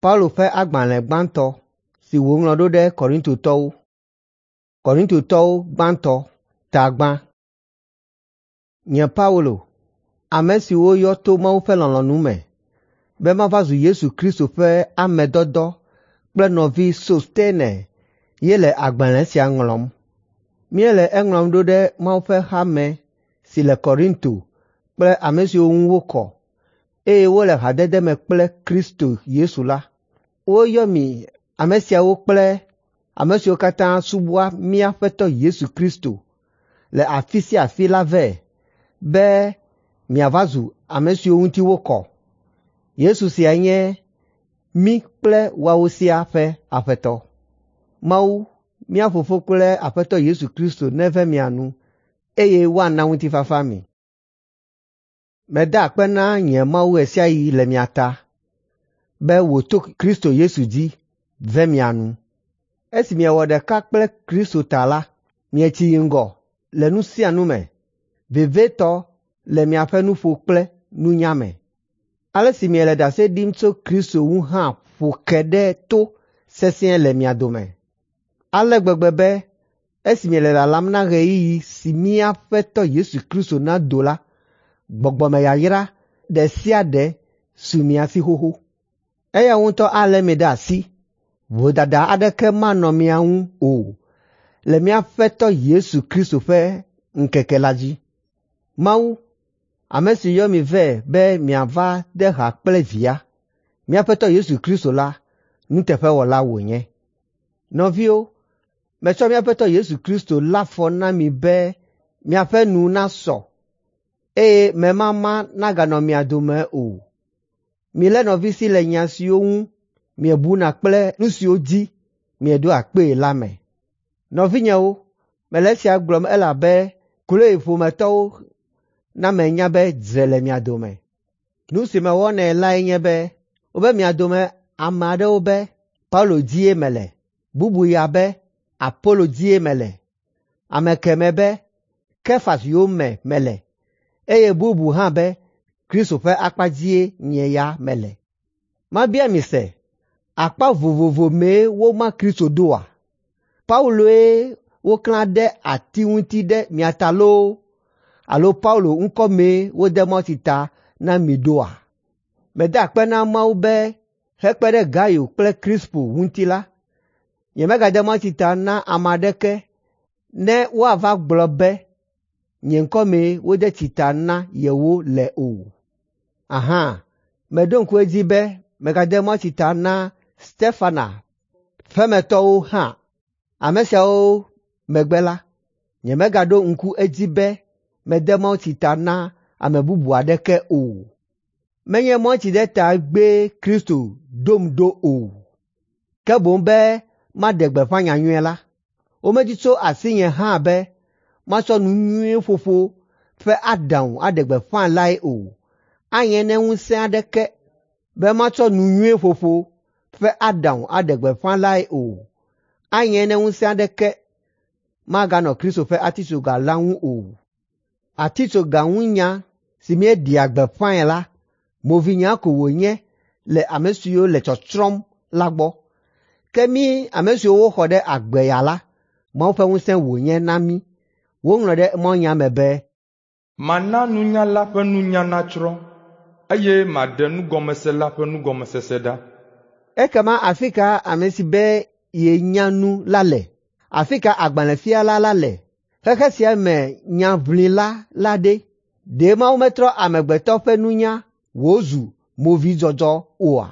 Paulo ƒe agbalẽ gbãtɔ si wòŋlɔ ɖo ɖe Korintotɔwo gbãtɔ tagbã. Nye Paulo, ame si woyɔ to Mawu ƒe lɔlɔ̃nu me be mava zu Yesu Kristo ƒe ame dɔdɔ kple nɔvi Sostene ye le agbalẽ sia ŋlɔm. Míele eŋlɔm ɖo ɖe Mawu ƒe hame si le Korinto kple ame siwo ŋu wokɔ, eye wole hadede me kple Kristo Yesu la. Woyɔ mi ame siawo kple ame siwo katã subɔa mía Aƒetɔ Yesu Kristo le afi sia afi la vɛ, be miava zu ame siwo ŋuti wokɔ. Yesu sia nye mí kple woawo sia ƒe Aƒetɔ. Mawu, mía Fofo kple Aƒetɔ Yesu Kristo neve mia nu, eye woana ŋutifafa mi. Meda akpe na nye Mawu ɣe sia ɣi le mia ta, be wòto Kristo Yesu dzi ve mia nu. Esi miewɔ ɖeka kple Kristo ta la, mietsi yi ŋgɔ le nu sia nu me, vevetɔ le miaƒe nuƒo kple nunya me. Ale si miele ɖase ɖim tso Kristo ŋu hã ƒo ke ɖe to sesĩe le mia dome. Ale gbegbe be esi miele lalam na ɣeyiɣi si mía Aƒetɔ Yesu Kristo nado la, gbɔgbɔme yayra ɖe sia ɖe su mia si xoxo. Eya ŋutɔ alé mi ɖe asi, vodada aɖeke manɔ mia ŋu o le mía Aƒetɔ Yesu Kristo ƒe ŋkeke la dzi. Mawu, ame si yɔ mi vɛ be miava de ha kple via, mía Aƒetɔ Yesu Kristo la, nuteƒewɔla wònye. Nɔviwo, metsɔ mía Aƒetɔ Yesu Kristo la fɔ na mi be miaƒe nu nasɔ, eye memama naganɔ mia dome o. Milé nɔvi si le nya siwo ŋu miebuna kple nu siwo dzi mieɖo akpee la me. Nɔvinyewo, mele esia gblɔm elabe kloe ƒometɔwo na menya be dzre le mia dome. Nu si mewɔnɛ lae nye be wobe mia dome ame aɖewo be Paulo dzie mele, bubu ya be Apolo dzie mele, ame kemɛ be Kefas yome mele, eye bubu hã be Kristo ƒe akpa dzie nye ya mele. Mabia mi se, akpa vovovo mee woma Kristo ɖoa? Pauloe woklã ɖe ati ŋuti ɖe mia ta loo, alo Paulo ŋkɔ mee wode mɔti ta na mi ɖoa? Meda akpe na Mawu be hekpe ɖe Gayo kple Krispo ŋuti la, nyemegade mɔti ta na ame aɖeke ne woava gblɔ be nye ŋkɔ mee wode tsita na yewo le o. Aha, meɖo ŋku edzi be megade mɔti ta na Stefana ƒemetɔwo hã. Ame siawo megbe la, nyemegaɖo ŋku edzi be mede mɔti ta na ame bubu aɖeke o. Menye mɔti ɖe ta gbe Kristo ɖom ɖo o, ke boŋ be maɖe gbeƒã nyanyuie la. Womedi tso asinye hã be matsɔ nu nyuie ƒoƒo ƒe aɖaŋu aɖe gbeƒã lae o. Anye ne ŋusẽ aɖeke be matsɔ nu nyuie ƒoƒo ƒe aɖaŋu aɖe gbeƒã lae o. Anye ne ŋusẽ aɖeke maganɔ Kristo ƒe atitsoga la ŋu o. Atitsoga ŋunya si míeɖia gbeƒãe la, movinya ko wònye le ame siwo le tsɔtsrɔ̃m la gbɔ. Ke mí ame siwo woxɔ ɖe agbeya la, Mawu ƒe ŋusẽ wònye na mí. Woŋlɔ ɖe mɔnya me be, mana nunyala ƒe nunya natsrɔ̃, eye maɖe nugɔmesela ƒe nugɔmesese ɖa. Ekema afi ka ame si be yenya nu la le? Afi ka agbalẽfiala la le? Xexe sia me nyaʋlila la ɖe? Ɖe Mawu metrɔ amegbetɔ ƒe nunya wòzu movidzɔdzɔ oa?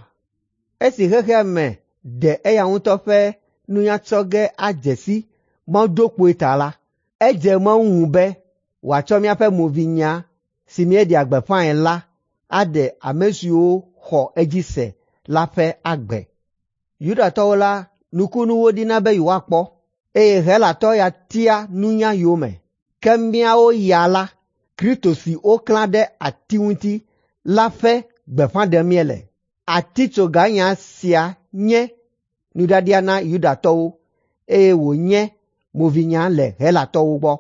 Esi xexea me ɖe eya ŋutɔ ƒe nunya tsɔ ge adze si mɔɖokpoe ta la, edze Mawu ŋu be wòatsɔ míaƒe movinya si míeɖia gbeƒãe la aɖe ame siwo xɔ edzi se la ƒe agbe. Yudatɔwo la, nukunu woɖina be yewoakpɔ, eye Helatɔ ya tia nunya yome. Ke míawo ya la, Kristo si woklã ɖe ati ŋuti la ƒe gbeƒã ɖem míele. Atitsoganya sia nye nuɖaɖia na Yudatɔwo, eye wònye movinya le Helatɔwo gbɔ.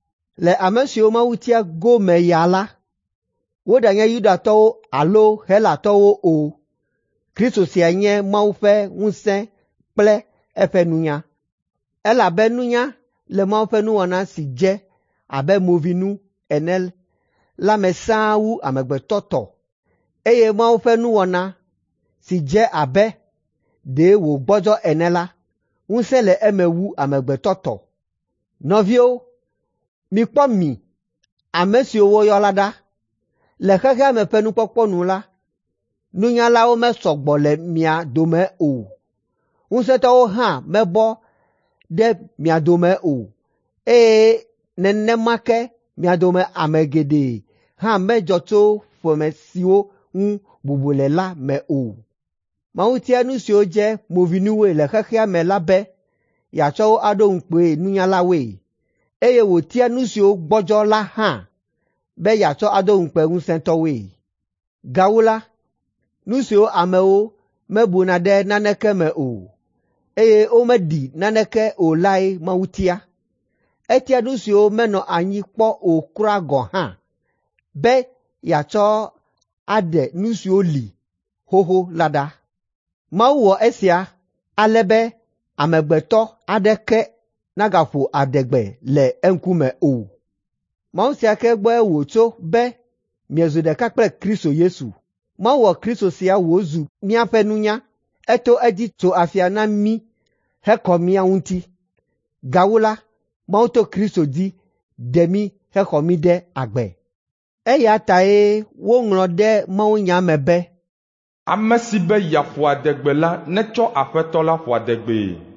Le ame siwo Mawu tia gome ya la, woɖanye Yudatɔwo alo Helatɔwo o, Kristo sia nye Mawu ƒe ŋusẽ kple eƒe nunya. Elabe nunya le Mawu ƒe nuwɔna si dze abe movinu ene la me sãa wu amegbetɔ tɔ, eye Mawu ƒe nuwɔna si dze abe ɖe wògbɔdzɔ ene la, ŋusẽ le eme wu amegbetɔ tɔ. Nɔviwo, mikpɔ mi, ame siwo woyɔ la ɖa. Le xexea me ƒe nukpɔkpɔ nu la, nunyalawo mesɔ gbɔ le mia dome o. Ŋusẽtɔwo hã mebɔ ɖe mia dome o, eye nenema ke mia dome ame geɖe hã medzɔ tso ƒome siwo ŋu bubu le la me o. Mawu tia nu siwo dze movinuwoe le xexea me la be yeatsɔ wo aɖo ŋukpe nunyalawoe, eye wòtia nu siwo gbɔdzɔ la hã be yeatsɔ aɖo ŋukpe ŋusẽtɔwoe. Gawu la, nu siwo amewo mebuna ɖe naneke me o, eye womeɖi naneke o lae Mawu tia. Etia nu siwo menɔ anyi kpɔ o kura gɔ̃ hã, be yeatsɔ aɖe nu siwo li xoxo la ɖa. Mawu wɔ esia ale be amegbetɔ aɖeke nagaƒo adegbe le eŋkume o. Mawu sia ke gbɔe wòtso be miezu ɖeka kple Kristo Yesu. Mawu wɔ Kristo sia wòzu míaƒe nunya. Eto edzi tso afia na mí hekɔ mía ŋuti. Gawu la, Mawu to Kristo dzi ɖe mí hexɔ mí ɖe agbe. Eya tae woŋlɔ ɖe mawunya me be, ame si be yeaƒo adegbe la netsɔ Aƒetɔ la ƒo adegbee.